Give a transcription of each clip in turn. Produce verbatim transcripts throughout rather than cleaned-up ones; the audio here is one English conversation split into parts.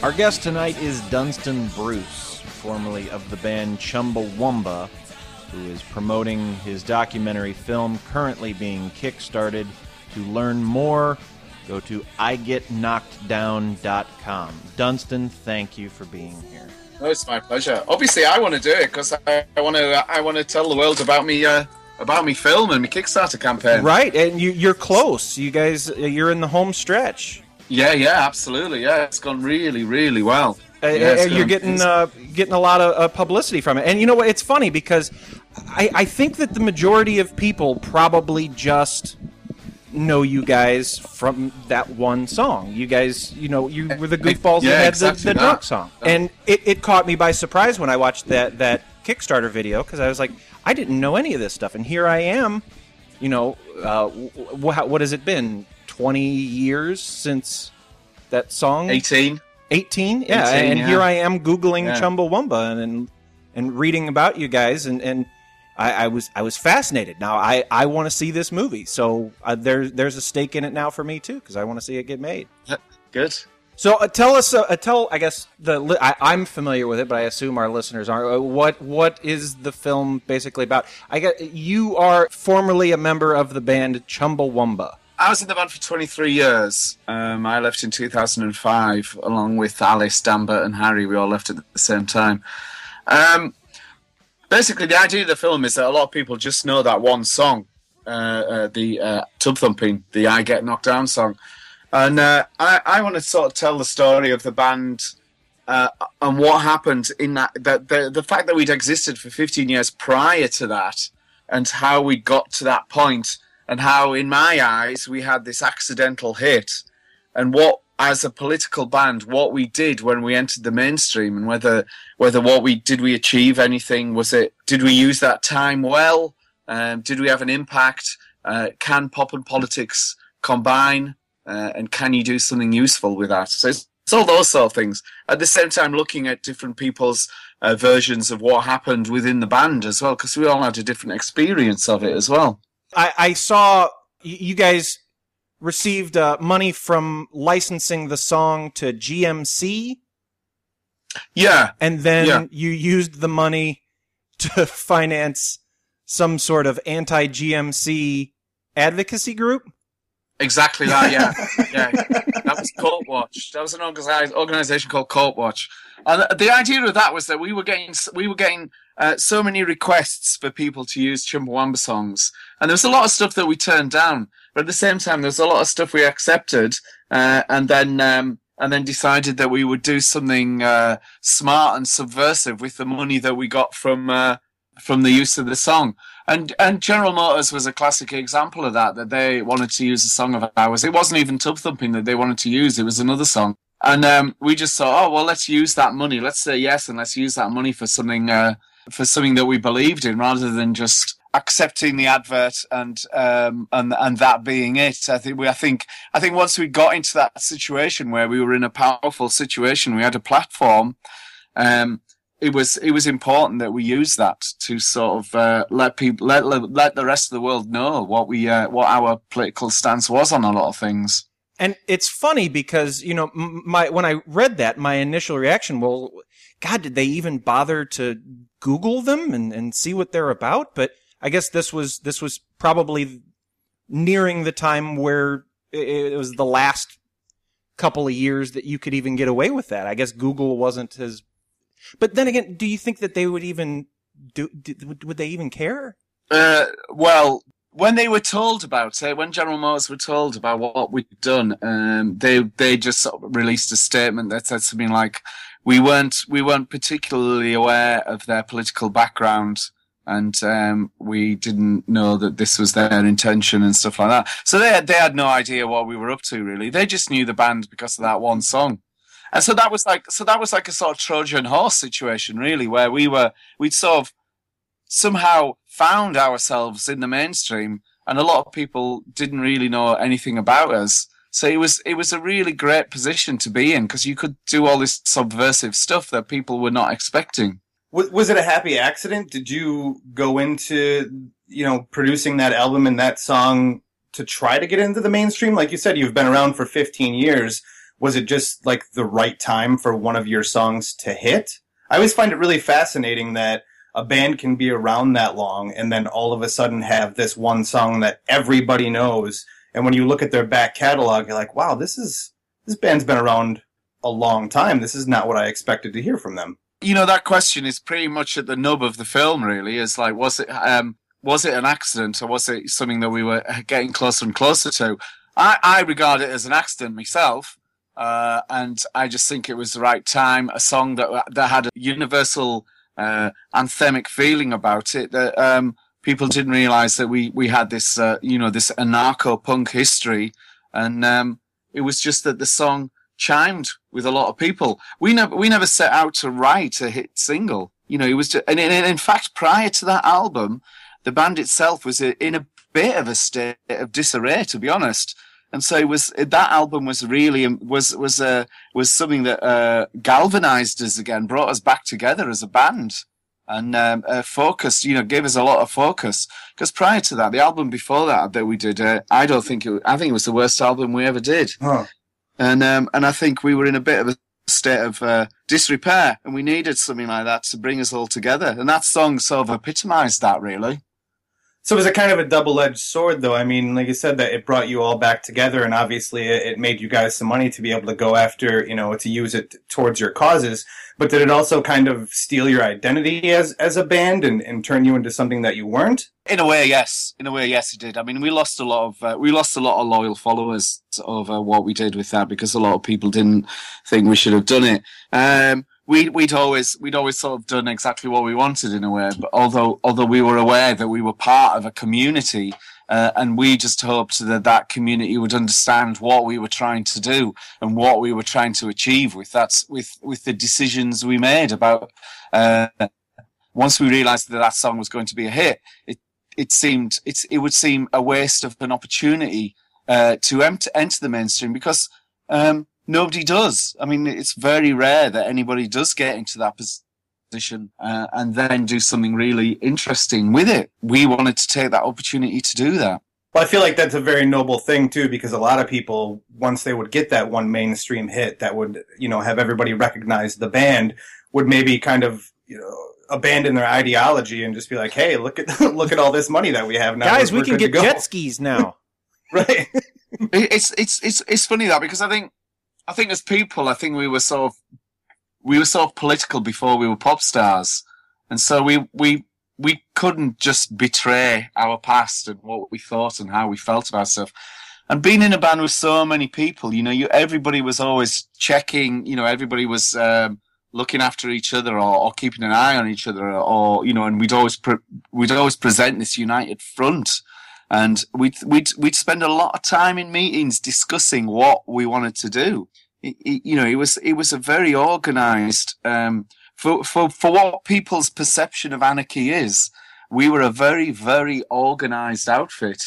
Our guest tonight is Dunstan Bruce, formerly of the band Chumbawamba, who is promoting his documentary film currently being kickstarted. To learn more, go to I get knocked down dot com. Dunstan, thank you for being here. Oh, it's my pleasure. Obviously, I want to do it because I, I want to. I want to tell the world about me, uh, about me film and my Kickstarter campaign. Right, and you, you're close. You guys, you're in the home stretch. Yeah, yeah, absolutely. Yeah, it's gone really, really well. Uh, yeah, you're gone, getting uh, getting a lot of uh, publicity from it, and you know what? It's funny because I, I think that the majority of people probably just know you guys from that one song. You guys, you know, you were the goofballs yeah, that had exactly the, the that. drunk song, and it, it caught me by surprise when I watched that that Kickstarter video because I was like, I didn't know any of this stuff, and here I am. You know, uh, wh- what has it been? Twenty years since that song. Eighteen. Eighteen, yeah, eighteen, and yeah. here I am googling yeah. Chumbawamba and, and and reading about you guys, and, and I, I was I was fascinated. Now I, I want to see this movie, so uh, there's there's a stake in it now for me too because I want to see it get made. Good. So uh, tell us, uh, uh, tell I guess the li- I, I'm familiar with it, but I assume our listeners aren't. Uh, what what is the film basically about? I get you are formerly a member of the band Chumbawamba. I was in the band for twenty-three years. Um, I left in two thousand five, along with Alice, Dambert, and Harry. We all left at the same time. Um, basically, the idea of the film is that a lot of people just know that one song, uh, uh, the uh, Tub Thumping, the I Get Knocked Down song. And uh, I, I want to sort of tell the story of the band uh, and what happened in that, that the, the fact that we'd existed for fifteen years prior to that and how we got to that point. And how, in my eyes, we had this accidental hit, and what, as a political band, what we did when we entered the mainstream, and whether whether what we did we achieve anything? Was it did we use that time well? Um, did we have an impact? Uh, can pop and politics combine? Uh, and can you do something useful with that? So it's, it's all those sort of things. At the same time, looking at different people's uh, versions of what happened within the band as well, because we all had a different experience of it as well. I, I saw you guys received uh, money from licensing the song to G M C. Yeah. And then yeah. you used the money to finance some sort of anti-G M C advocacy group. Exactly that, yeah. yeah. That was Court Watch. That was an organization called Court Watch. And the idea of that was that we were getting we were getting uh, so many requests for people to use Chumbawamba songs, and there was a lot of stuff that we turned down. But at the same time, there was a lot of stuff we accepted, uh, and then um, and then decided that we would do something uh, smart and subversive with the money that we got from uh, from the use of the song. And and General Motors was a classic example of that. That they wanted to use a song of ours. It wasn't even Tub Thumping that they wanted to use. It was another song. And um, we just thought, oh well, let's use that money. Let's say yes, and let's use that money for something uh, for something that we believed in, rather than just accepting the advert and um, and and that being it. I think we, I think I think once we got into that situation where we were in a powerful situation, we had a platform. Um, it was it was important that we use that to sort of uh, let people let let the rest of the world know what we uh, what our political stance was on a lot of things. And it's funny because, you know, my when I read that, my initial reaction, well, God, did they even bother to Google them and, and see what they're about? But I guess this was this was probably nearing the time where it was the last couple of years that you could even get away with that. I guess Google wasn't as... But then again, do you think that they would even do? Would they even care? Uh, well, when they were told about it, when General Motors were told about what we'd done, um, they they just sort of released a statement that said something like, "We weren't we weren't particularly aware of their political background, and um, we didn't know that this was their intention and stuff like that." So they had, they had no idea what we were up to, really. They just knew the band because of that one song. And so that was like, so that was like a sort of Trojan horse situation, really, where we were, we'd sort of somehow found ourselves in the mainstream, and a lot of people didn't really know anything about us. So it was, it was a really great position to be in, because you could do all this subversive stuff that people were not expecting. Was, was it a happy accident? Did you go into, you know, producing that album and that song to try to get into the mainstream? Like you said, you've been around for fifteen years. was it just like the right time for one of your songs to hit? I always find it really fascinating that a band can be around that long and then all of a sudden have this one song that everybody knows. And when you look at their back catalog, you're like, wow, this is, this band's been around a long time. This is not what I expected to hear from them. You know, that question is pretty much at the nub of the film, really, is like, was it, um, was it an accident or was it something that we were getting closer and closer to? I, I regard it as an accident myself. Uh, and I just think it was the right time, a song that, that had a universal, uh, anthemic feeling about it that, um, people didn't realize that we, we had this, uh, you know, this anarcho-punk history. And, um, it was just that the song chimed with a lot of people. We never, we never set out to write a hit single. You know, it was, just, and in, in fact, prior to that album, the band itself was in a bit of a state of disarray, to be honest. And so it was, that album was really, was, was, uh, was something that, uh, galvanized us again, brought us back together as a band and, um, uh, focused, you know, gave us a lot of focus. Because prior to that, the album before that that we did, uh, I don't think it, I think it was the worst album we ever did. Huh. And, um, and I think we were in a bit of a state of, uh, disrepair and we needed something like that to bring us all together. And that song sort of epitomized that, really. So was it kind of a double-edged sword, though? I mean, like you said, that it brought you all back together, and obviously it made you guys some money to be able to go after, you know, to use it towards your causes. But did it also kind of steal your identity as as a band and, and turn you into something that you weren't? In a way, yes. In a way, yes, it did. I mean, we lost a lot of uh, we lost a lot of loyal followers over what we did with that because a lot of people didn't think we should have done it. Um, We, we'd always, we'd always sort of done exactly what we wanted in a way, but although, although we were aware that we were part of a community, uh, and we just hoped that that community would understand what we were trying to do and what we were trying to achieve with that, with, with the decisions we made about, uh, once we realized that that song was going to be a hit, it, it seemed, it's, it would seem a waste of an opportunity, uh, to enter, enter the mainstream because, um, nobody does. I mean, it's very rare that anybody does get into that position uh, and then do something really interesting with it. We wanted to take that opportunity to do that. Well, I feel like that's a very noble thing, too, because a lot of people, once they would get that one mainstream hit that would, you know, have everybody recognize the band, would maybe kind of, you know, abandon their ideology and just be like, hey, look at look at all this money that we have now. Guys, we're, we can we're get jet skis now. Right. it's, it's, it's, it's funny that because I think, I think as people, I think we were sort of, we were sort of political before we were pop stars. And so we, we, we couldn't just betray our past and what we thought and how we felt about stuff. And being in a band with so many people, you know, you, everybody was always checking, you know, everybody was, um, looking after each other or, or keeping an eye on each other or, you know, and we'd always, pre- we'd always present this united front. And we'd, we'd, we'd spend a lot of time in meetings discussing what we wanted to do. It, it, you know, it was, it was a very organized, um, for, for, for what people's perception of anarchy is. We were a very, very organized outfit.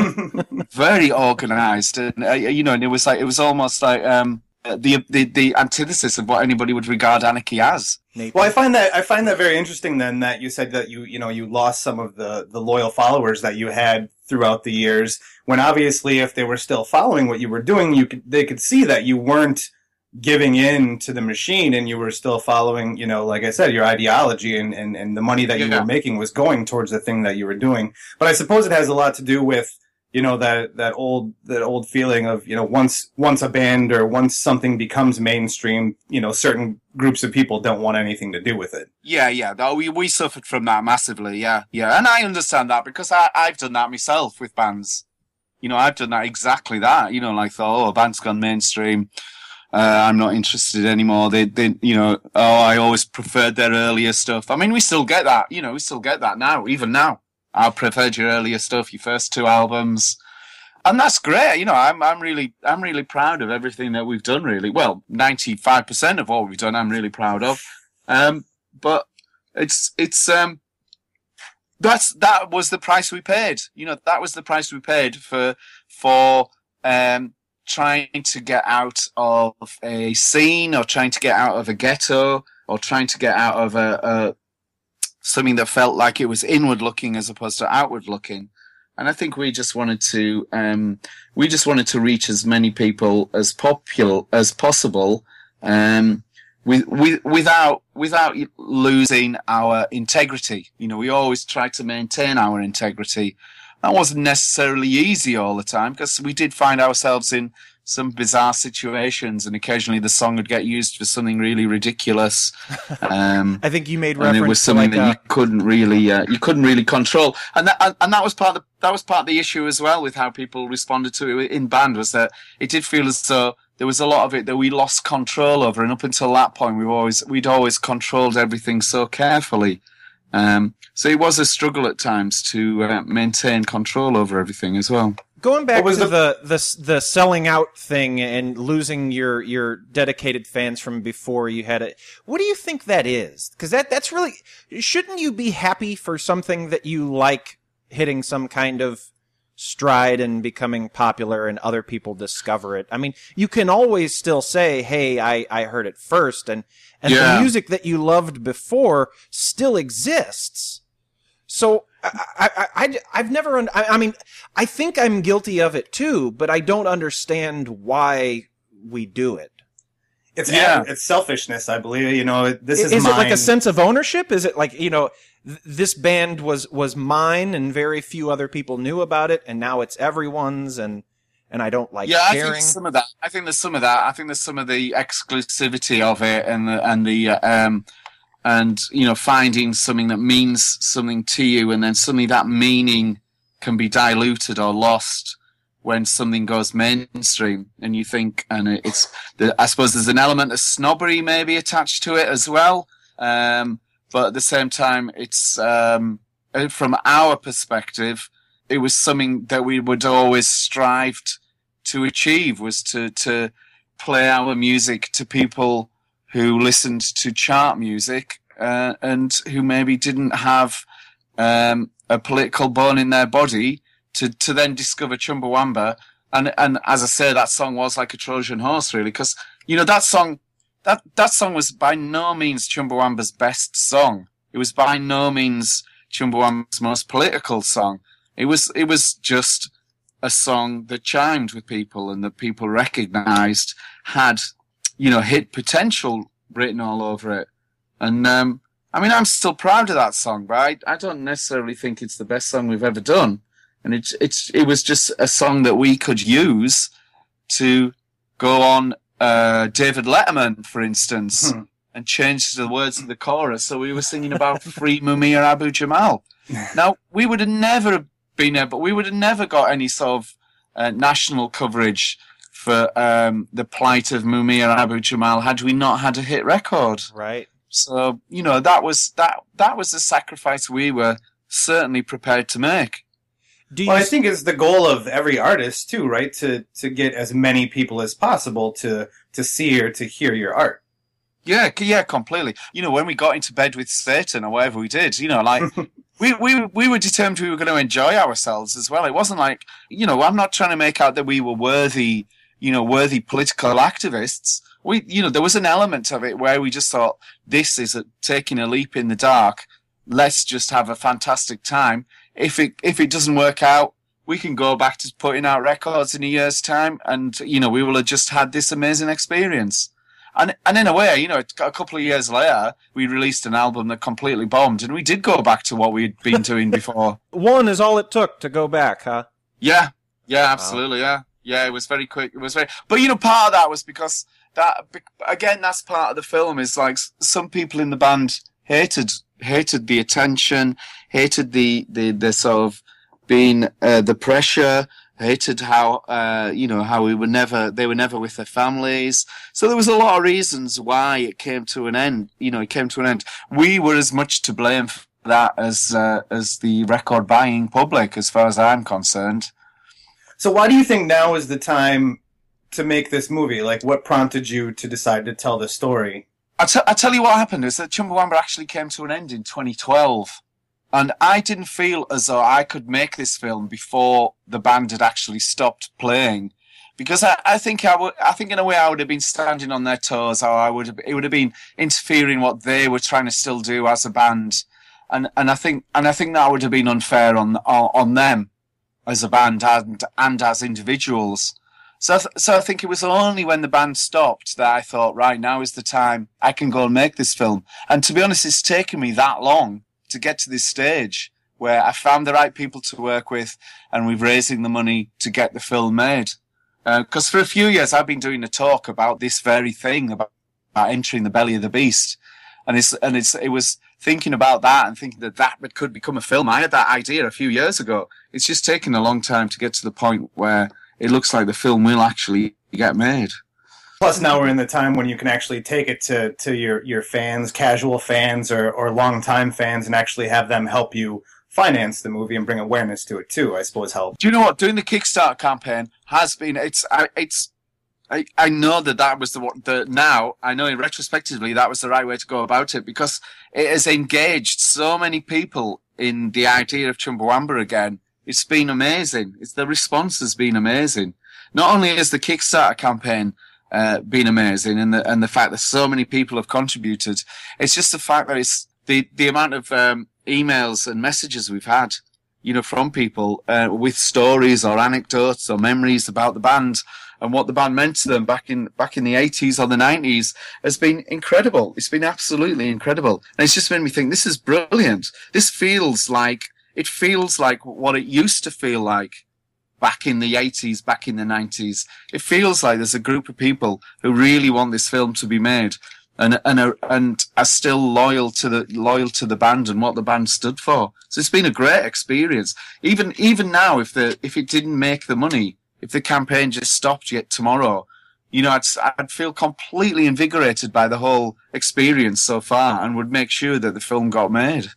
Very organized. And, uh, you know, and it was like, it was almost like, um, the, the, the antithesis of what anybody would regard anarchy as. Well, I find that, I find that very interesting then that you said that you, you know, you lost some of the, the loyal followers that you had throughout the years, when obviously if they were still following what you were doing, you could, they could see that you weren't giving in to the machine and you were still following, you know, like I said, your ideology and, and, and the money that you yeah. were making was going towards the thing that you were doing. But I suppose it has a lot to do with, you know, that, that old, that old feeling of, you know, once, once a band or once something becomes mainstream, you know, certain groups of people don't want anything to do with it. Yeah, yeah. No, we, we suffered from that massively. Yeah, yeah. And I understand that because I, I've done that myself with bands. You know, I've done that exactly that, you know, like, oh, a band's gone mainstream. Uh, I'm not interested anymore. They, they, you know, oh, I always preferred their earlier stuff. I mean, we still get that, you know, we still get that now, even now. I preferred your earlier stuff, your first two albums. And that's great. You know, I'm, I'm really, I'm really proud of everything that we've done, really. Well, ninety-five percent of what we've done, I'm really proud of. Um, but it's, it's, um, that's, that was the price we paid. You know, that was the price we paid for, for, um, trying to get out of a scene or trying to get out of a ghetto or trying to get out of a, a something that felt like it was inward looking as opposed to outward looking. And I think we just wanted to, um, we just wanted to reach as many people as popular as possible, um, with, with, without, without losing our integrity. You know, we always tried to maintain our integrity. That wasn't necessarily easy all the time, because we did find ourselves in some bizarre situations, and occasionally the song would get used for something really ridiculous. Um, I think you made and reference it was something to like that you couldn't really, uh, you couldn't really control, and that, and that was part of the, that was part of the issue as well with how people responded to it in band, was that it did feel as though there was a lot of it that we lost control over, and up until that point, we always, we'd always controlled everything so carefully. Um, so it was a struggle at times to uh, maintain control over everything as well. Going back was to the- the, the the selling out thing and losing your, your dedicated fans from before you had it, what do you think that is? Because that that's really, shouldn't you be happy for something that you like hitting some kind of stride and becoming popular and other people discover it? I mean, you can always still say, hey, I, I heard it first, and, and Yeah. the music that you loved before still exists. So I, I, I, I've never, un- I, I mean, I think I'm guilty of it too, but I don't understand why we do it. It's Yeah. it's selfishness, I believe. You know, this Is, is, it like mine. a sense of ownership? Is it like, you know, th- this band was, was mine and very few other people knew about it, and now it's everyone's, and, and I don't like yeah, sharing? I think some of that. I think there's some of that. I think there's some of the exclusivity of it, and the, and the, uh, um, and, you know, finding something that means something to you, and then suddenly that meaning can be diluted or lost when something goes mainstream, and you think, and it's, the, I suppose there's an element of snobbery maybe attached to it as well. Um, but at the same time, it's, um, from our perspective, it was something that we would always strive to achieve, was to, to play our music to people who listened to chart music, uh, and who maybe didn't have, um, a political bone in their body, to, to then discover Chumbawamba. And, and as I say, that song was like a Trojan horse, really, because, you know, that song, that, that song was by no means Chumbawamba's best song. It was by no means Chumbawamba's most political song. It was, it was just a song that chimed with people and that people recognized had, you know, hit potential written all over it. And, um, I mean, I'm still proud of that song, but I, I don't necessarily think it's the best song we've ever done. And it's, it's, it was just a song that we could use to go on, uh, David Letterman, for instance, Hmm. and change the words of the chorus. So we were singing about free Mumia Abu Jamal. Now, we would have never been able, we would have never got any sort of, uh, national coverage for, um, the plight of Mumia Abu Jamal had we not had a hit record. Right. So, you know, that was, that, that was a sacrifice we were certainly prepared to make. Do you Well, I think it's the goal of every artist too, right? To to get as many people as possible to to see or to hear your art. Yeah, c- yeah, completely. You know, when we got into bed with Satan or whatever we did, you know, like, we, we, we were determined we were going to enjoy ourselves as well. It wasn't like, you know, I'm not trying to make out that we were worthy, you know, worthy political activists. We, you know, there was an element of it where we just thought, this is a, taking a leap in the dark. Let's just have a fantastic time. If it, if it doesn't work out, we can go back to putting out records in a year's time, and, you know, we will have just had this amazing experience. And, and in a way, you know, a couple of years later, we released an album that completely bombed, and we did go back to what we'd been doing before. one is all it took to go back, huh? Yeah, yeah, absolutely, yeah. Yeah, it was very quick. It was very, but you know, part of that was because that, again, that's part of the film, is like some people in the band hated, hated the attention, hated the, the, the sort of being, uh, the pressure, hated how, uh, you know, how we were never, they were never with their families. So there was a lot of reasons why it came to an end. You know, it came to an end. We were as much to blame for that as, uh, as the record buying public, as far as I'm concerned. So why do you think now is the time to make this movie? Like, what prompted you to decide to tell the story? I, t- I tell you what happened is that Chumbawamba actually came to an end in twenty twelve. And I didn't feel as though I could make this film before the band had actually stopped playing. Because I, I think I would, I think in a way I would have been standing on their toes, or I would have, it would have been interfering what they were trying to still do as a band. And, and I think, and I think that would have been unfair on, on, on them. as a band and, and as individuals. So, th- so I think it was only when the band stopped that I thought, right, now is the time I can go and make this film. And to be honest, it's taken me that long to get to this stage where I found the right people to work with and we've raising the money to get the film made. Because uh, for a few years I've been doing a talk about this very thing, about, about entering the belly of the beast. And it's, and it's, it was thinking about that and thinking that that could become a film. I had that idea a few years ago. It's just taken a long time to get to the point where it looks like the film will actually get made. Plus, now we're in the time when you can actually take it to, to your, your fans, casual fans or, or long-time fans, and actually have them help you finance the movie and bring awareness to it, too, I suppose helps. Do you know what? Doing the Kickstarter campaign has been, it's, it's, I, I know that that was the, the, now, I know in retrospectively that was the right way to go about it, because it has engaged so many people in the idea of Chumbawamba again. It's been amazing. It's, the response has been amazing. Not only has the Kickstarter campaign uh, been amazing, and the and the fact that so many people have contributed, it's just the fact that it's the the amount of um, emails and messages we've had, you know, from people uh, with stories or anecdotes or memories about the band and what the band meant to them back in back in the eighties or the nineties has been incredible. It's been absolutely incredible, and it's just made me think, this is brilliant. This feels like. It feels like what it used to feel like back in the eighties, back in the nineties. It feels like there's a group of people who really want this film to be made and and are, and are still loyal to the loyal to the band and what the band stood for. So it's been a great experience. Even even now, if the if it didn't make the money, if the campaign just stopped yet tomorrow, you know, I'd I'd feel completely invigorated by the whole experience so far and would make sure that the film got made.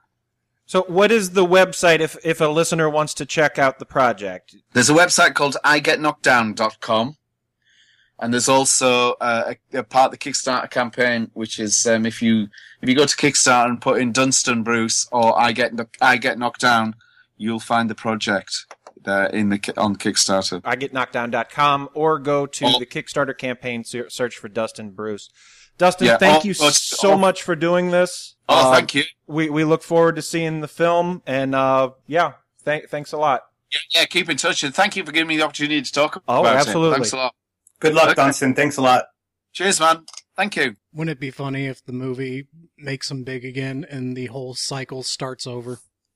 So what is the website if, if a listener wants to check out the project? There's a website called i get knocked down dot com. And there's also uh, a, a part of the Kickstarter campaign, which is um, if you if you go to Kickstarter and put in Dunstan Bruce or I get I get knocked down, you'll find the project uh, in the on Kickstarter. i get knocked down dot com or go to oh. the Kickstarter campaign, search for Dustin Bruce. Dustin, yeah, thank oh, you so oh. much for doing this. Oh, uh, thank you. We we look forward to seeing the film, and uh, yeah, th- thanks a lot. Yeah, yeah, keep in touch, and thank you for giving me the opportunity to talk about oh, it. Oh, absolutely. Thanks a lot. Good luck, okay. Dunstan. Thanks a lot. Cheers, man. Thank you. Wouldn't it be funny if the movie makes them big again and the whole cycle starts over?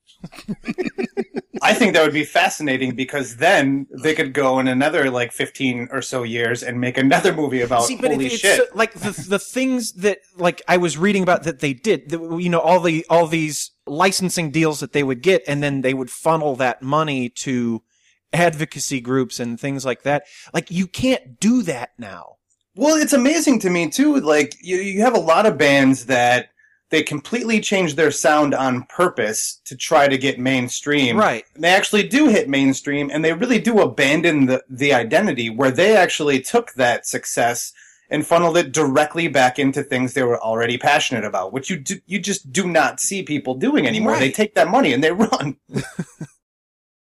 I think that would be fascinating, because then they could go in another like fifteen or so years and make another movie about See, but holy it's, shit. It's, like the the things that like I was reading about that they did, the, you know, all the all these licensing deals that they would get, and then they would funnel that money to advocacy groups and things like that. Like, you can't do that now. Well, it's amazing to me too. Like, you you have a lot of bands that they completely change their sound on purpose to try to get mainstream. Right. And they actually do hit mainstream, and they really do abandon the, the identity, where they actually took that success and funneled it directly back into things they were already passionate about, which you do, you just do not see people doing anymore. Right. They take that money and they run.